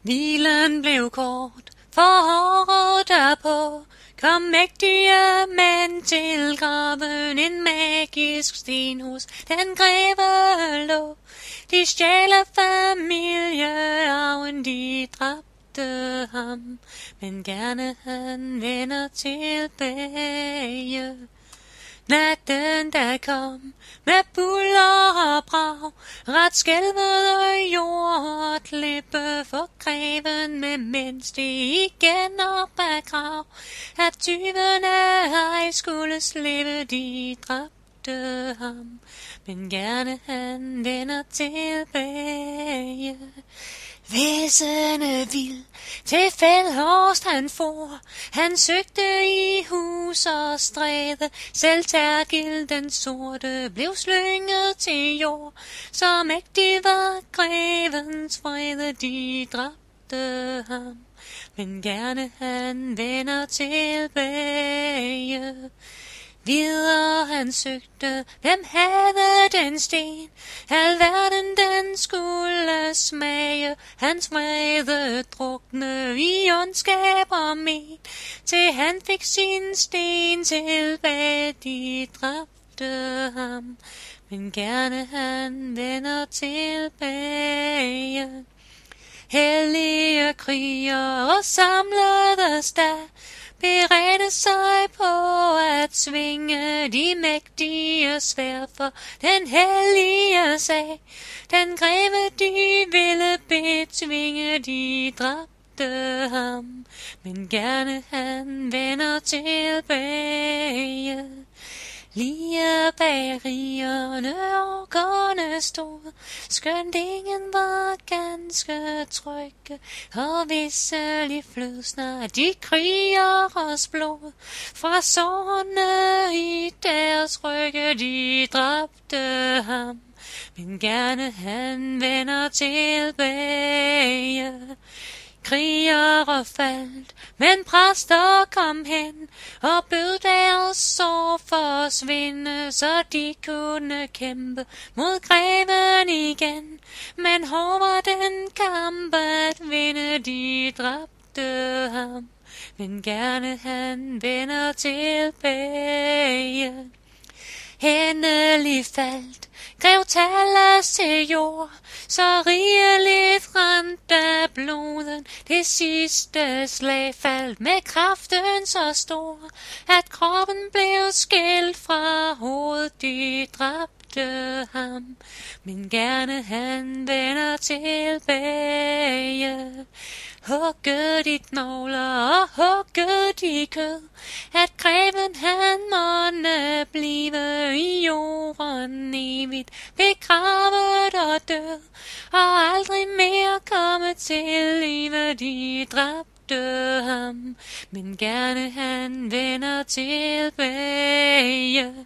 Hvilen blev kort, for året derpå kom mægtige mænd til graven. En magisk sten hos den greve lå. De stjæler familiearven, de dræbte ham, men gerne han vender tilbage. Natten der kom med buller og brag, ret skælvede jord og klippe for greven, med mens det igen op ad grav, at tyvene ej skulle slippe, de dræbte ham, men gerne han vender tilbage. Væsende vild til Fældhorst han for, han søgte i hus og stræde, selv Tergil den sorte blev slynget til jord, så mægtig var grevens vrede, de dræbte ham, men gerne han vender tilbage. Videre han søgte, hvem havde den sten, alverden den skulle smage, hans vrede drukne i ondskab og men, til han fik sin sten tilbage, de dræbte ham, men gerne han vender tilbage. Hellige krigere samledes der, beredte sig på at svinge de mægtige sværd for den hellige sag. Den greve de ville betvinge, de dræbte ham, men gerne han vender tilbage. Lige bag rigerne orkerne stod, skønt ingen var ganske trygge, og visselig flød snart de krigeres blod fra sårene i deres rygge, de dræbte ham, men gerne han vender tilbage. Krigere faldt, men præster kom hen og bød deres sår forsvinde, så de kunne kæmpe mod greven igen. Men hård var den kamp at vinde, de dræbte ham, men gerne han vender tilbage. Endelig faldt grev Talas til jord, så rigeligt ramt af bloden. Det sidste slag faldt med kraften så stor, at kroppen blev skilt fra hovedet, de dræbte ham, men gerne han vender tilbage. Hugget de knogler og hugget de kød, at greven han måtte blive i jorden evigt, begravet og død, og aldrig mere komme til live, de dræbte ham, men gerne han vender tilbage.